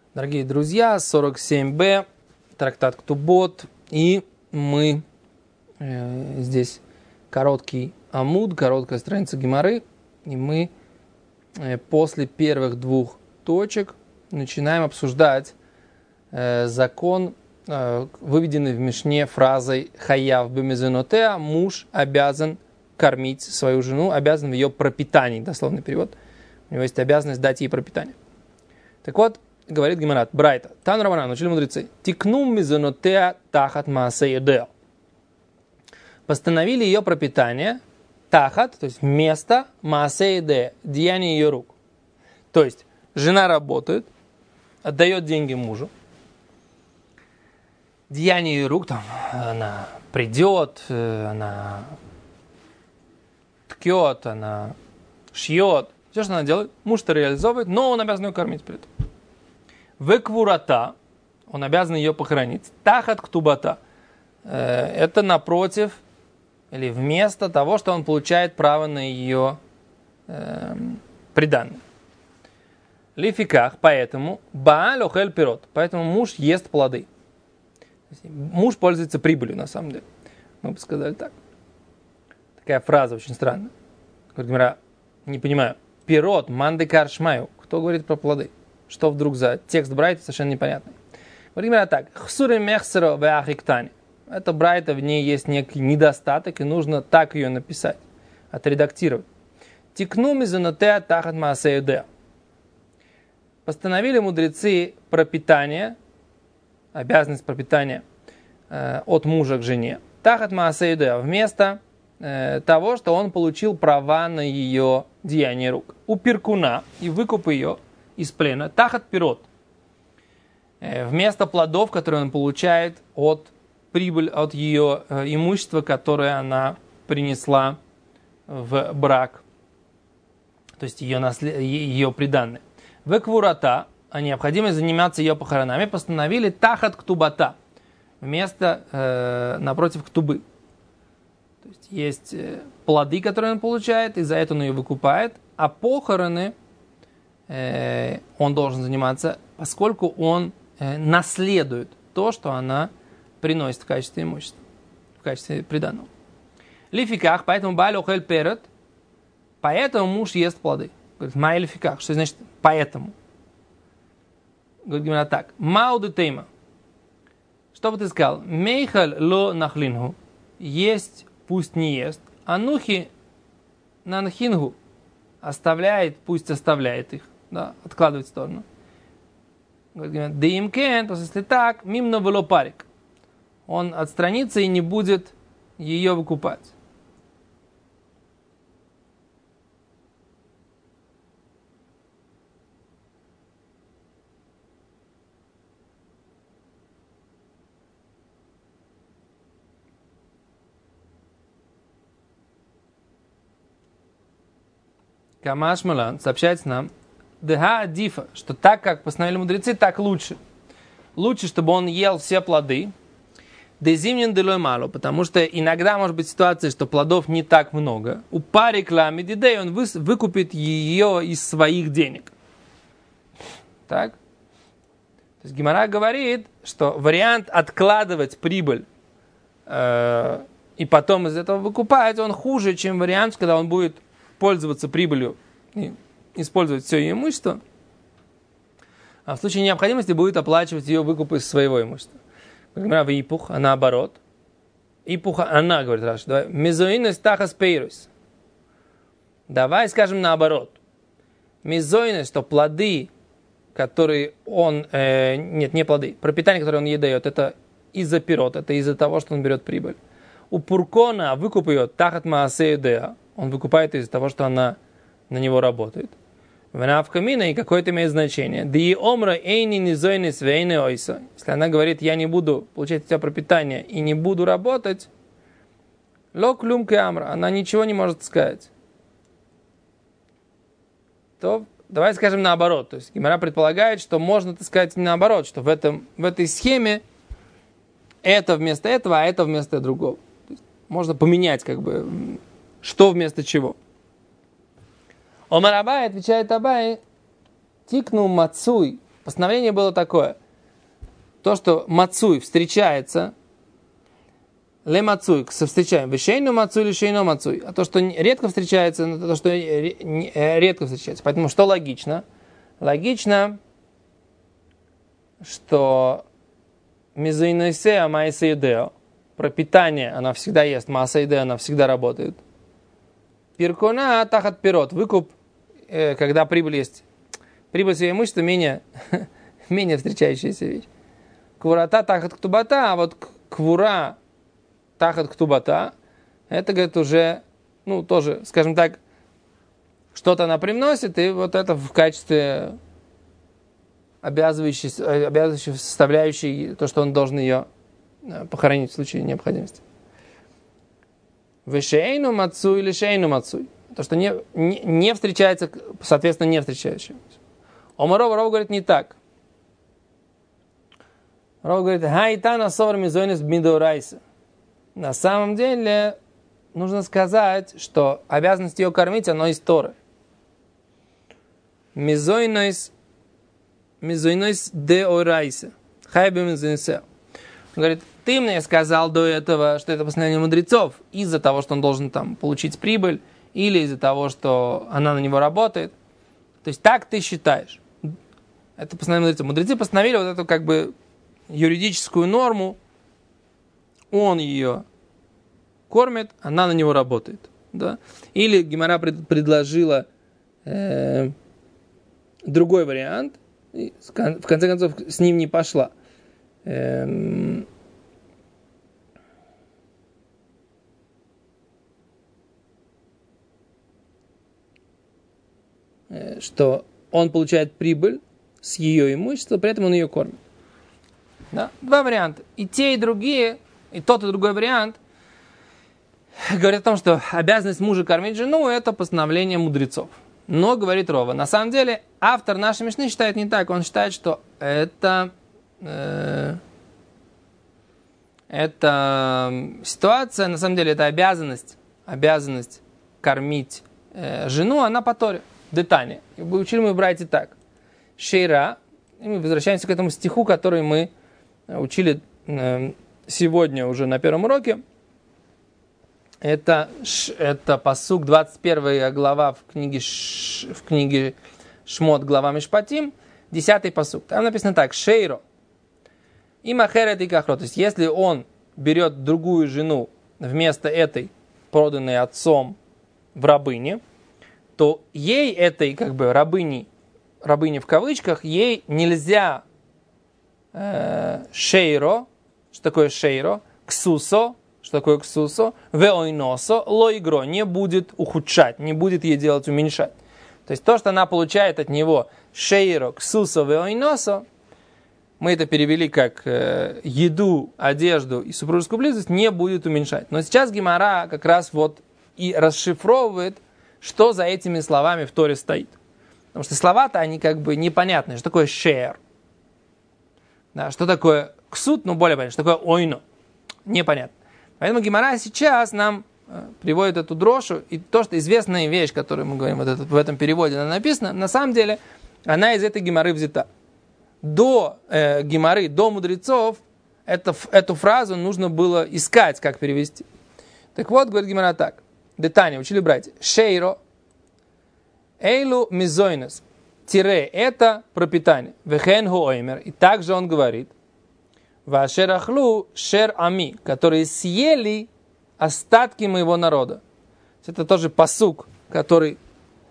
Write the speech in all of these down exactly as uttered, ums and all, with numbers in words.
Дорогие друзья, сорок семь бэ, трактат Ктубот, и мы э, здесь короткий амуд, короткая страница Гемары, и мы э, после первых двух точек начинаем обсуждать э, закон, э, выведенный в Мишне фразой «Хаяв бемезенотеа», муж обязан кормить свою жену, обязан в ее пропитании, дословный перевод, у него есть обязанность дать ей пропитание. Так вот, говорит Гемарат, Брайта, Тан Раванан, учили мудрецы, тикнум мизонотеа тахат маасеюдео. Постановили ее пропитание тахат, то есть вместо маасеюдео, деяния ее рук. То есть, жена работает, отдает деньги мужу, деяние ее рук, там, она придет, она ткет, она шьет, все, что она делает, муж-то реализовывает, но он обязан ее кормить при этом. Веквурата, он обязан ее похоронить. Тахат ктубата, это напротив или вместо того, что он получает право на ее э, приданное. Лификах, поэтому бааль охель пирот, поэтому муж ест плоды. Муж пользуется прибылью, на самом деле. Мы бы сказали так. Такая фраза очень странная. Говорит, не понимаю. Пирот, мандекар шмаю. Кто говорит про плоды? Что вдруг за текст Брайта совершенно непонятный. Говорит так. Хсури мехсеро веахиктани. Это Брайта, в ней есть некий недостаток, и нужно так ее написать, отредактировать. Тикну мизонотеа тахат маасеюдеа. Постановили мудрецы пропитание, обязанность пропитания э, от мужа к жене. Тахат маасеюдеа. Вместо э, того, что он получил права на ее деяние рук. У пиркуна и выкуп ее из плена, тахат пирот, вместо плодов, которые он получает от прибыли, от ее э, имущества, которое она принесла в брак, то есть ее, наслед... ее приданное. В эквурата, о необходимости заниматься ее похоронами, постановили тахат ктубата, вместо, э, напротив ктубы. То есть есть э, плоды, которые он получает, и за это он ее выкупает, а похороны он должен заниматься, поскольку он наследует то, что она приносит в качестве имущества, в качестве приданого. Лификах, поэтому бааль охель перет, поэтому муж ест плоды. Говорит, ма лификах, что значит поэтому? Говорит, говорит так, мауду тейма, что бы ты сказал? Мейхаль ло нахлингу, есть, пусть не ест, анухи нанхингу, оставляет, пусть оставляет их. Да, откладывать в сторону. Деимкен, то есть если так, мимно было парик. Он отстранится и не будет ее выкупать. Камаш Малан сообщается нам, Деха Адифа, что так, как постановили мудрецы, так лучше. Лучше, чтобы он ел все плоды. Дезимнин делой мало, потому что иногда может быть ситуация, что плодов не так много. У пари кламиди дей он выкупит ее из своих денег. Так? То есть Гемара говорит, что вариант откладывать прибыль э, и потом из этого выкупать, он хуже, чем вариант, когда он будет пользоваться прибылью и использовать все ее имущество, а в случае необходимости будет оплачивать ее выкуп из своего имущества. Например, в ипух, а наоборот. Ипуха она, говорит Раши, давай, мезоинес тахас пейрус. Давай скажем наоборот. Мезоинес, что плоды, которые он, э, нет, не плоды, пропитание, которое он ей дает, это из-за пирот, это из-за того, что он берет прибыль. У пуркона выкуп ее тахат маасеюдеа, он выкупает из-за того, что она на него работает. И какое-то имеет значение. Если она говорит, я не буду получать у тебя пропитание и не буду работать, она ничего не может сказать. То давай скажем наоборот. То есть Гемара предполагает, что можно, так сказать, наоборот, что в, этом, в этой схеме это вместо этого, а это вместо другого. То есть можно поменять, как бы, что вместо чего. Омар Абай, отвечает Абай, тикну мацуй, Постановление было такое. То, что мацуй встречается, ле мацуй, встречаем, вешейну мацуй или шейну мацуй. А то, что редко встречается, то, что редко встречается. Поэтому что логично? Логично, что мизуинойсе амайсеидео, пропитание, она всегда ест, маасаидео, она всегда работает. Пиркона тахат пирот, выкуп, э, когда прибыль есть. Прибыль своего имущества менее, менее встречающаяся вещь. Квурата тахат ктубата, а вот квура тахат ктубата, это, говорит, уже, ну, тоже, скажем так, что-то она привносит, и вот это в качестве обязывающей, обязывающей составляющей, то, что он должен ее похоронить в случае необходимости. Вешейну мацуй или шейну мацуй. То, что не, не, не встречается, соответственно, не встречающий. Омаров, Ров говорит не так. Ров говорит, хайтана соврами зойнес бмидорайса. На самом деле, нужно сказать, что обязанность ее кормить, оно из Торы. Мизойнойс Мизойнойс де орайса. Хайбе мизойнойсе. Он говорит, ты мне сказал до этого, что это постановление мудрецов, из-за того, что он должен там получить прибыль, или из-за того, что она на него работает. То есть так ты считаешь. Это постановление мудрецов. Мудрецы постановили вот эту как бы юридическую норму, он ее кормит, она на него работает. Да? Или Гемара пред, предложила э, другой вариант, и в конце концов с ним не пошла. Эм, э, что он получает прибыль с ее имущества, при этом он ее кормит. Да? Два варианта. И те, и другие, и тот, и другой вариант говорят о том, что обязанность мужа кормить жену – это постановление мудрецов. Но, говорит Рова, на самом деле автор нашей Мишны считает не так. Он считает, что это, э, это ситуация, на самом деле, это обязанность, обязанность кормить э, жену, она по Торе, детально. И учили мы брать и так. Шейра, и мы возвращаемся к этому стиху, который мы учили э, сегодня уже на первом уроке. Это, это пасук, двадцать первая глава в книге, в книге Шмот, глава Мишпатим, десятый пасук. Там написано так, Шейро. И махерет и кахро. То есть, если он берет другую жену вместо этой, проданной отцом в рабыне, то ей, этой как бы рабыни, рабыни в кавычках, ей нельзя э, шейро, что такое шейро, ксусо, что такое ксусо, веойносо, лоигро, не будет ухудшать, не будет ей делать уменьшать. То есть то, что она получает от него шейро, ксусо, веойносо, мы это перевели как э, еду, одежду и супружескую близость, не будет уменьшать. Но сейчас Гемара как раз вот и расшифровывает, что за этими словами в Торе стоит. Потому что слова-то они как бы непонятные. Что такое шейр? Да, что такое ксут? Ну, более понятно. Что такое ойно? Непонятно. Поэтому Гемара сейчас нам э, приводит эту дрошу, и то, что известная вещь, которую мы говорим вот это, в этом переводе, она написана, на самом деле, она из этой Гемары взята. До э, Гемары, до мудрецов, это, эту фразу нужно было искать, как перевести. Так вот, говорит Гемара так. Детание, учили братья. Шейро, эйлу мизойнес, тире, это пропитание. Вехен хуоймер. И также он говорит, Вашерахлу шер ами, которые съели остатки моего народа. Это тоже пасук, который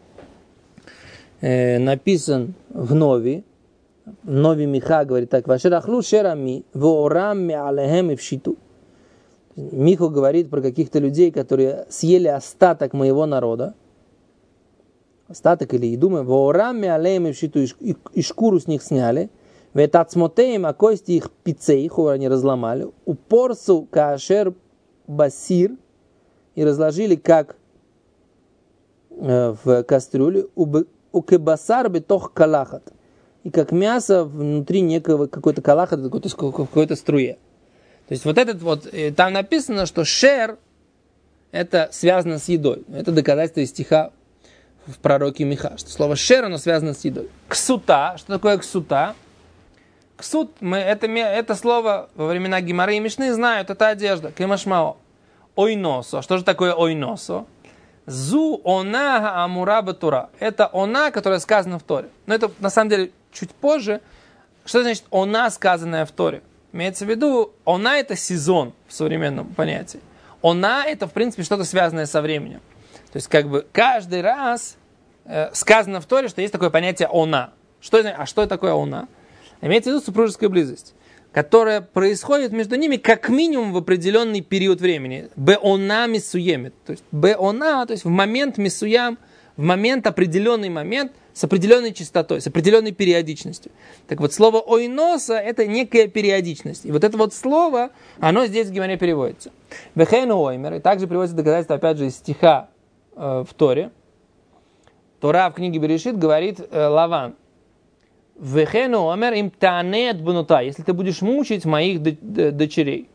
э, написан в Нови. Нови Миха говорит так. Вашерахлу шер ами, воорам меалехем и вшиту. Михо говорит про каких-то людей, которые съели остаток моего народа. Остаток или еду. Воорам меалехем и вшиту. И шкуру с них сняли. Ветацмотеем, а кости их пицейху они разломали, упорсу каашер басир и разложили как э, в кастрюле, у кебасар бетох калахат, и как мясо внутри некого какой-то калахат, какой-то, какой-то струе. То есть вот этот вот, там написано, что шер это связано с едой. Это доказательство из стиха в пророке Миха, что слово шер оно связано с едой. Ксута, что такое ксута? Ксут, мы, это, это слово во времена Гемары и Мишны знают, это одежда. Кемашмао. Ойносо. Что же такое ойносо? Зу она амура батура. Это она, которая сказана в Торе. Но это на самом деле чуть позже. Что значит она, сказанная в Торе? Имеется в виду, она это сезон в современном понятии. Она это в принципе что-то связанное со временем. То есть как бы каждый раз э, сказано в Торе, что есть такое понятие она. Что это, а что это такое она? Имеется в виду супружеская близость, которая происходит между ними как минимум в определенный период времени. Беона мисуемет. То есть беона, то есть в момент мисуям, в момент, определенный момент, с определенной частотой, с определенной периодичностью. Так вот, слово ойноса – это некая периодичность. И вот это вот слово, оно здесь в Гемаре переводится. Вехейну оймер, и также приводится доказательство, опять же, из стиха э, в Торе. Тора в книге Берешит говорит э, Лаван. Вехейну оймер им таанеет бнута, если ты будешь мучить моих дочерей.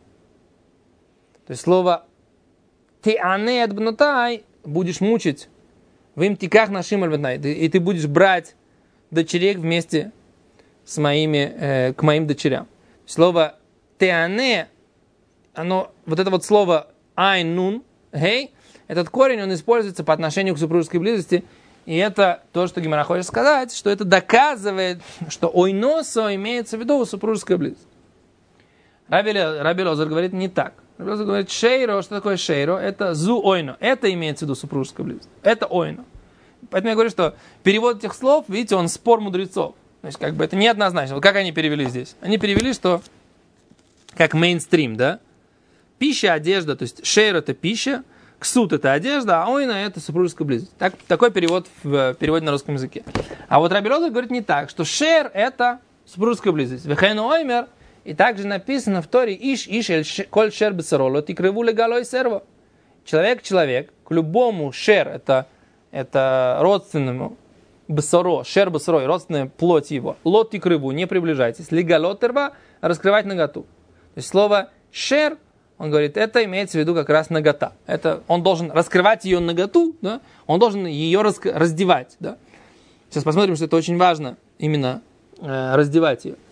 То есть слово таанеет бнутай, будешь мучить, в им тиках нашим альватнай, и ты будешь брать дочерей вместе с моими, э, к моим дочерям. Слово теане, оно, вот это вот слово айнун, гей, этот корень, он используется по отношению к супружеской близости, и это то, что Гемара хочет сказать, что это доказывает, что ойносо имеется в виду супружеская близость. Раби, Раби Лозер говорит не так. Раби Лозер говорит шейро, что такое шейро? Это зу ойно. Это имеется в виду супружеская близость. Это ойно. Поэтому я говорю, что перевод этих слов, видите, он спор мудрецов. То есть как бы это неоднозначно. Вот как они перевели здесь? Они перевели, что как мейнстрим, да? Пища, одежда, то есть шейро это пища, ксут это одежда, а ойно это супружеская близость. Так, такой перевод в переводе на русском языке. А вот Раби Лозер говорит не так, что шер это супружеская близость. Вехейну оймер. И также написано в Торе «Иш, иш, эль, коль шер бесароло, тикрыву легалой серво». Человек-человек, к любому шер, это, это родственному бесаро, шер бесаро, родственная плоть его, лот тикрыву, не приближайтесь, легалот терва, раскрывать наготу. То есть слово шер, он говорит, это имеется в виду как раз нагота. Это, он должен раскрывать ее наготу, да? Он должен ее рас- раздевать. Да? Сейчас посмотрим, что это очень важно, именно э, раздевать ее.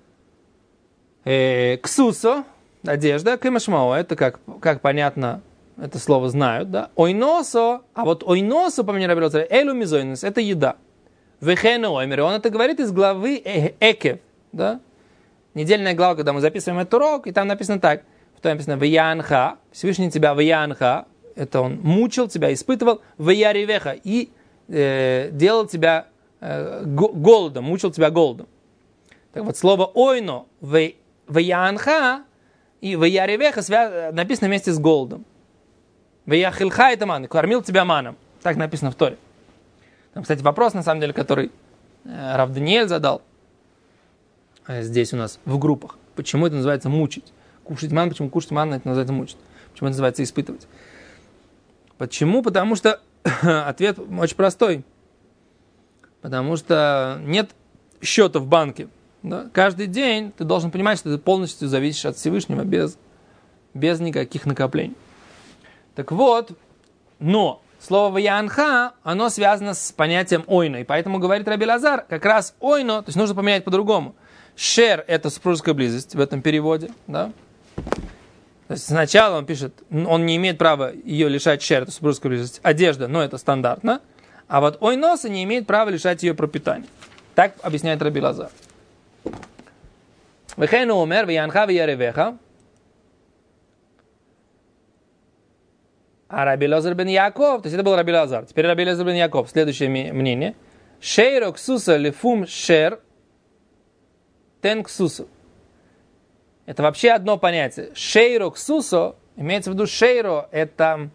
Ксусо, одежда, кемашмао, это как, как понятно, это слово знают, да. Ойносо, а вот ойносо, по мнению Раби Лозера, элю мизойнес, это еда. Вехену оймер, он это говорит из главы Экев, да. Недельная глава, когда мы записываем этот урок, и там написано так, в том написано Ваянха, Всевышний тебя Ваянха, это он мучил тебя, испытывал, Ваяревеха, и э, делал тебя э, голодом, мучил тебя голодом. Так вот, слово ойно, вей Ваянха и Ваяревеха связ... написано вместе с голодом. Ваяхилха это ман, кормил тебя маном. Так написано в Торе. Там, кстати, вопрос, на самом деле, который э, Рав Даниэль задал э, здесь у нас в группах. Почему это называется мучить? Кушать ман, почему кушать ман, это называется мучить? Почему это называется испытывать? Почему? Потому что ответ очень простой. Потому что нет счета в банке. Да? Каждый день ты должен понимать, что ты полностью зависишь от Всевышнего без, без никаких накоплений. Так вот, но слово «ваянха», оно связано с понятием «ойно». И поэтому говорит Раби Лазар, как раз «ойно», то есть нужно поменять по-другому. «Шер» — это супружеская близость в этом переводе. Да? То есть сначала он пишет, он не имеет права ее лишать «шер», это супружеская близость. Одежда, но это стандартно. А вот «ойноса» не имеет права лишать ее пропитания. Так объясняет Раби Лазар. Вехейну умер, ваянха ваяревеха. А Раби Лозер бен Яков, то есть это был Раби Лазар. Теперь Раби Лозер бен Яков, следующее мнение. Шейро ксуса лифум шер тен ксусу. Это вообще одно понятие. Шейро ксусо, имеется в виду шейро, это,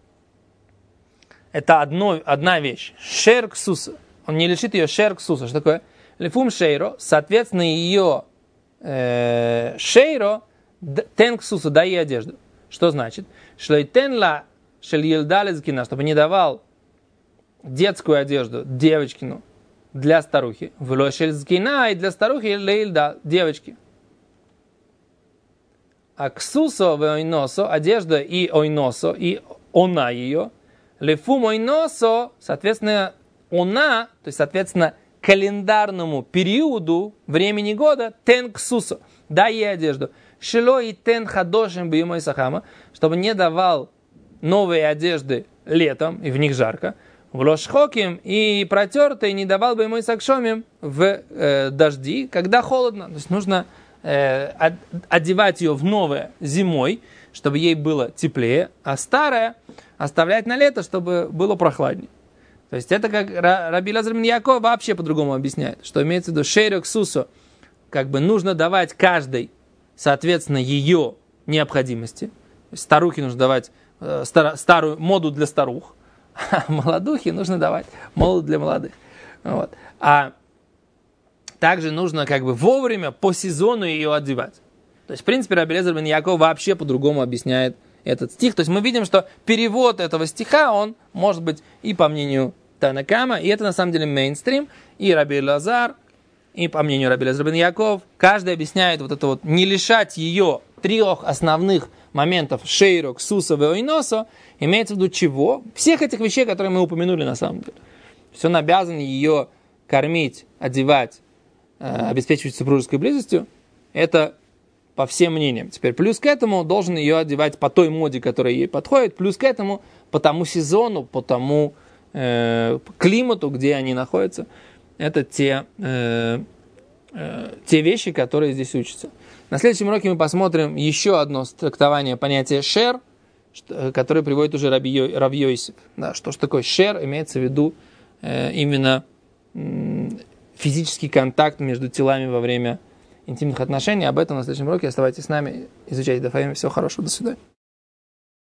это одно, одна вещь. Шер ксуса. Он не лишит ее шер ксуса. Что такое? Лифум шейро, соответственно, ее э, шейро тен ксусу, дай ей одежду. Что значит? Шлейтен ла шельелдалезкина, чтобы не давал детскую одежду девочкину для старухи. Влошельзкина и для старухи лейлда девочки. А ксусо в ойносо, одежда и ойносо, и она ее. Лефум ойносо, соответственно, она, то есть, соответственно, календарному периоду времени года тен ксусо, дай ей одежду. Шило и тен хадошим бьемой сахама, чтобы не давал новые одежды летом, и в них жарко. В лошхоким и протертый не давал бы ему сакшомим в э, дожди, когда холодно. То есть нужно э, одевать ее в новое зимой, чтобы ей было теплее, а старое оставлять на лето, чтобы было прохладнее. То есть это как Раби Элиэзер бен Яаков вообще по-другому объясняет, что имеется в виду шейрок сусо, как бы нужно давать каждой, соответственно, ее необходимости. Старухе нужно давать э, стар, старую моду для старух, а молодухе нужно давать моду для молодых. Вот. А также нужно как бы вовремя по сезону ее одевать. То есть, в принципе, Раби Элиэзер бен Яаков вообще по-другому объясняет этот стих. То есть мы видим, что перевод этого стиха, он может быть и по мнению Тана Кама, и это на самом деле мейнстрим, и Раби Элиэзер, и по мнению Раби Элиэзер бен Яаков, каждый объясняет вот это вот, не лишать ее трех основных моментов шейрок, сусо, веойносо, имеется в виду чего? Всех этих вещей, которые мы упомянули на самом деле. То есть он обязан ее кормить, одевать, э, обеспечивать супружеской близостью. Это по всем мнениям. Теперь плюс к этому должен ее одевать по той моде, которая ей подходит, плюс к этому по тому сезону, по тому э, климату, где они находятся. Это те, э, э, те вещи, которые здесь учатся. На следующем уроке мы посмотрим еще одно трактование понятия шер, что, которое приводит уже Раби Йосеф. Да, что же такое шер? Имеется в виду э, именно э, физический контакт между телами во время интимных отношений. Об этом на следующем уроке. Оставайтесь с нами, изучайте Дафаим. Всего хорошего, до свидания.